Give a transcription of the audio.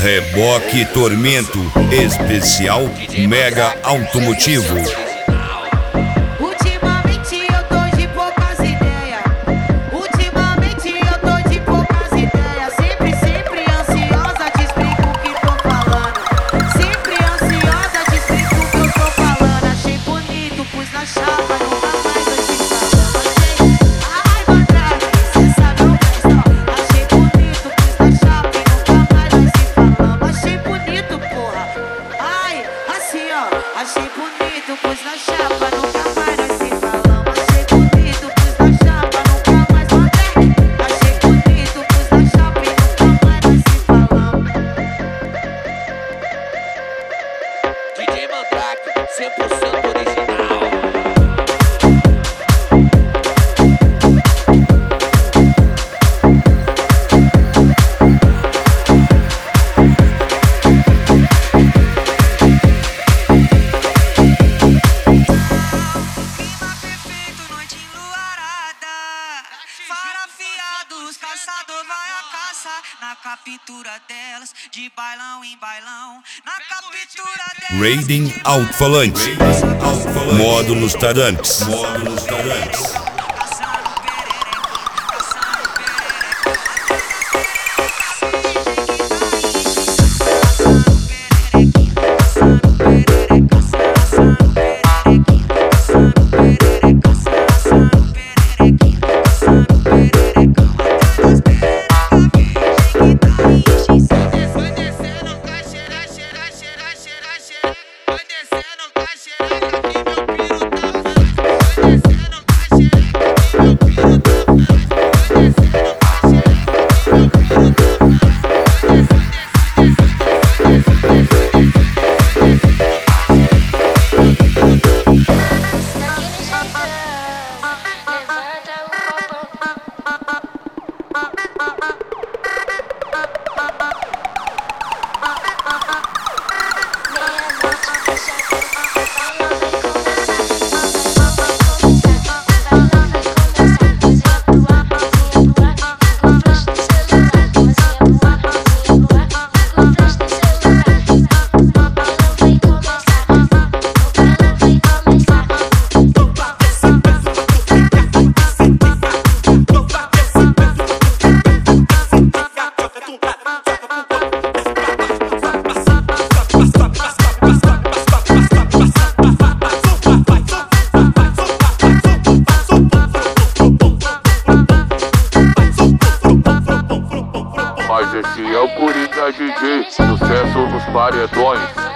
Reboque Tormento Especial Mega Automotivo. Ultimamente eu tô de poucas ideias. Ultimamente eu tô de poucas ideias. Sempre ansiosa, te explico o que tô falando. Sempre ansiosa, te explico o que eu tô falando. Achei bonito, pus na chapa, nunca mais eu te falando. Ai, mandrake, cê sabe o resto. Achei bonito, pus na chapa e nunca mais nós se falamos. Achei bonito, porra. Ai, assim ó. Achei bonito, pus na chapa, nunca mais nós se falamos. Achei bonito, pus na chapa, nunca mais mandrake. Achei bonito, pus na chapa e nunca mais nós se falamos. DJ Mandrake, 100% original. Clima perfeito, noite enluarada. Farafiados, caçador vai à caça. Na captura delas, de bailão em bailão. Na captura delas. Raiding Alto-Falante. Módulos Tarantes. Mas esse é o Coringa DJ, sucesso nos paredões.